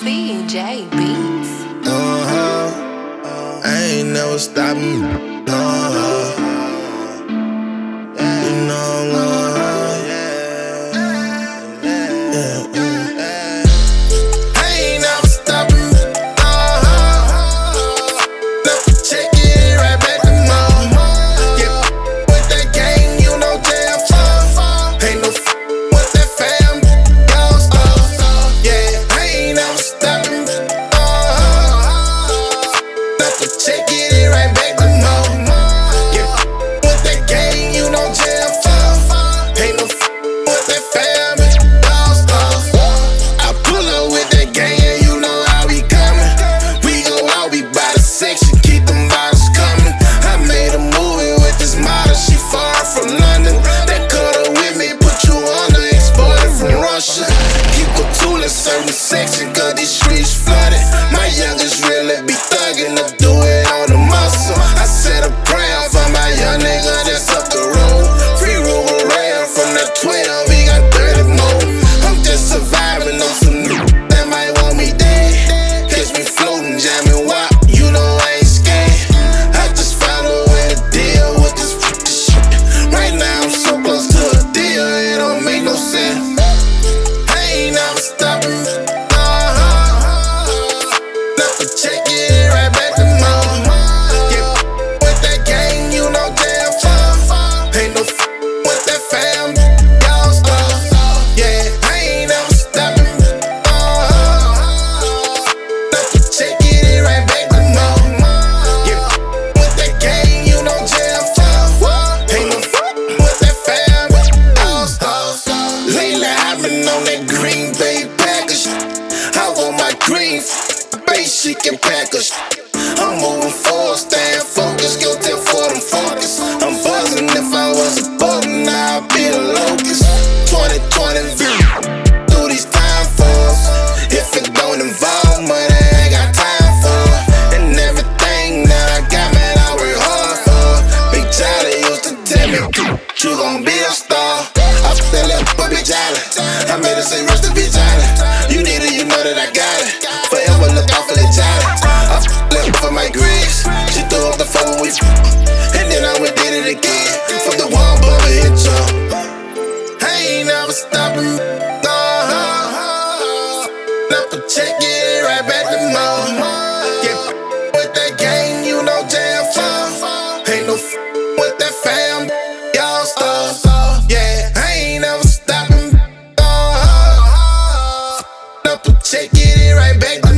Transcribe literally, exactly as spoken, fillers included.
C J Beats. Uh-huh. I ain't never stopping. Uh-huh. You know I'm uh-huh. Yeah. Yeah. Yeah. I ain't never stopping. Uh-huh. Never check it right back to mom. Yeah. With that gang, you know damn far. Ain't no f with that fam. Y'all stuff. Yeah. I ain't never stopping. Check it right back to mom. Yeah, with that gang, you know jail far. Ain't no f with that family. I pull up with that gang, and you know how we coming. We go out, we by the section, keep them bottles coming. I made a movie with this model, she far from London. That cut her with me, put you under, exported from Russia. Keep a tool in certain section, cause these streets flooded. My youngest really be thugging up. I said a prayer for my young nigga that's up the road. Free Ruger Rail from the twelve, he got thirty more. I'm just surviving on some new that might want me dead. Catch me floating, jamming wild, you know I ain't scared. I just found a way to deal with this shit. Right now I'm so close to a deal, it don't make no sense. I ain't never stopping. Uh-huh. Never check it right back to mom. Green, basic and packers. I'm moving forward, staying focused, guilty for them focus. I'm buzzing, if I was a button, now I'd be the locust. twenty twenty through these time falls. If it don't involve money, I ain't got time for it. And everything that I got, man, I work hard for. Big Charlie used to tell me, you gon' be a star. I feel that for Big Charlie. I made her say, rest in peace, Charlie. You need it, you know that I got it. Forever look out for the Charlie. I f***ed for my Greeks. She threw up the phone when we f***. And then I went did it again. From the one bubble hit jump. I ain't never stopping. Uh-huh. Never check it right back to mom. Yeah, with that gang, you know jam far. Ain't no f with that fam. Y'all stuff. Yeah, I ain't never stopping. Uh-huh. Never check it right back to